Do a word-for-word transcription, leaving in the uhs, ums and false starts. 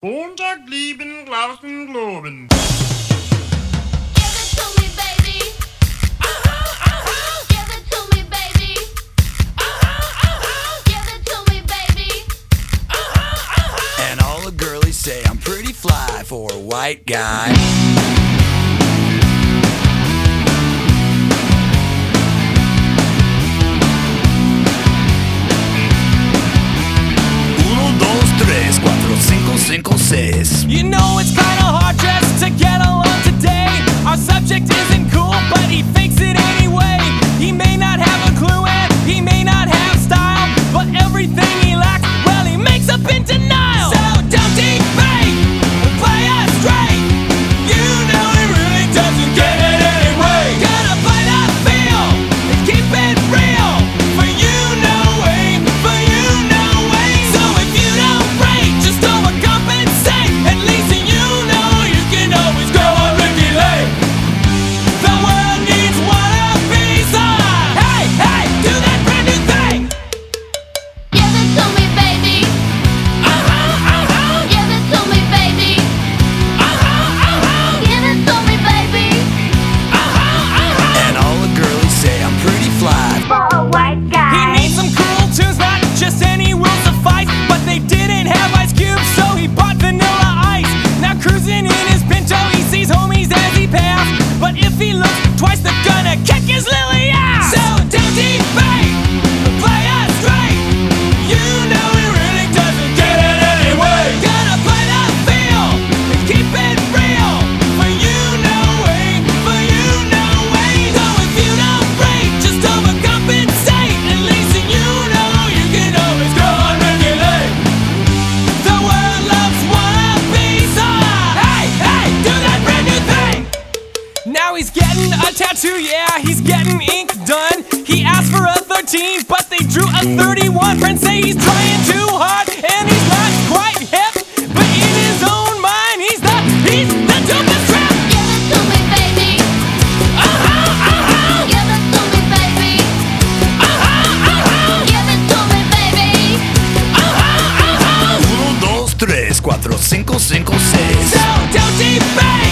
Montag lieben, Glauben, Globen. Give it to me, baby. Uh-huh, uh-huh. Give it to me, baby. Uh-huh, uh-huh. Give it to me, baby. Uh-huh, uh-huh. And all the girlies say I'm pretty fly for a white guy. Uno, dos, tres, cuatro, cinco, cinco, seis. You know it's kinda hard just to get along today. Our subject isn't cool, but he fakes it anyway. He may not have a clue and he may not have style, but everything he lacks, well, he makes up in denial. So don't defame, play us straight. You know he really doesn't get it anyway. Gotta play that feel and keep it real. For you, no way, for you, no way. So if you don't break, just overcompensate. At least you know you can always go on Ricky Lake. The world needs one of these. Hey, hey, do that brand new thing. Give it to me, baby. Uh-huh, uh-huh, Give it to me, baby. uh-huh, uh-huh, Give it to me, baby. uh-huh, uh-huh. And all the girlies say I'm pretty fly. For a white He guy. needs some cool tunes, not just any will suffice. But they didn't have Ice Cube, so he bought Vanilla Ice. Now cruising in his Pinto, he sees homies as he pass. But if he looks twice, they're gonna kick his lily ass. So don't defame, play us straight. You know he really doesn't get it anyway. Gotta play that feel and keep it real. For you, no way, for you, no way. So if you don't break, just overcompensate. At least you know you can always go on regulate. The world loves one piece. Hey, hey, do that brand new thing. Now he's getting a tattoo, yeah, he's getting ink done. He asked for a thirteen, but they drew a thirty-one. Friends say he's trying too hard, and he's not quite hip. But in his own mind, he's the, he's the dopest trap. Give it to me, baby. Uh-huh, uh-huh, Give it to me, baby. uh-huh, uh-huh, Give it to me, baby. uh-huh, uh-huh. Uno, dos, tres, cuatro, cinco, cinco, seis. So don't defame,